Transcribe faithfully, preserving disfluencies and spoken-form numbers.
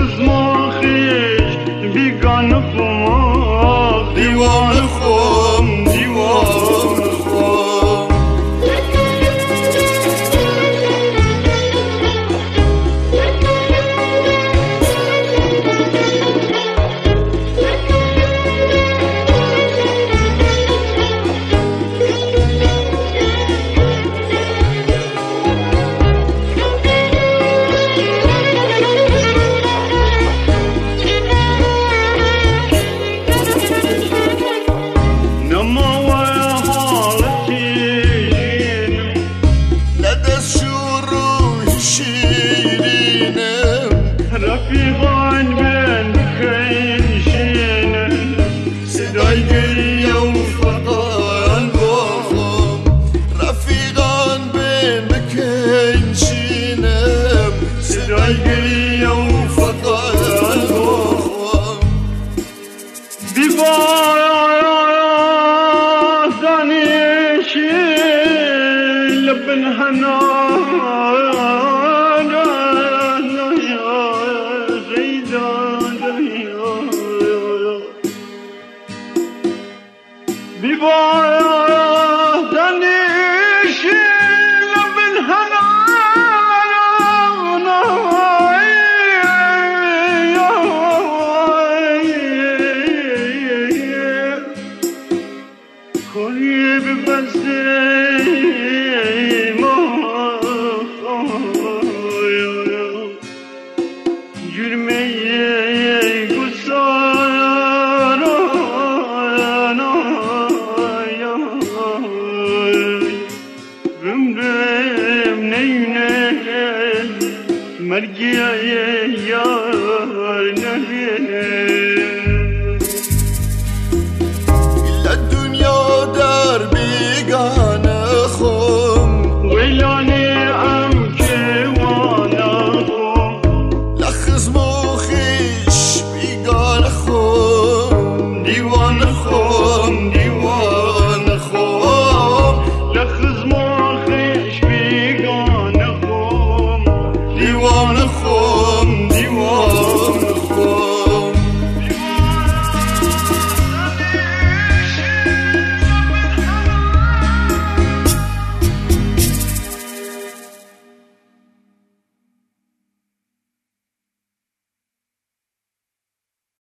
زماخش بیگان خماخ دیوان خم دیوان خم رفيقان بين بكين شينن صداي قرية وفقان بوخم رفيقان بين بكين شينن صداي قرية وفقان بوخم ببايا داني شيل لبن هنان ببايا دنيش لبن هنانا كوني ببزيمة جرمي قصارا مرجع يا يار نبي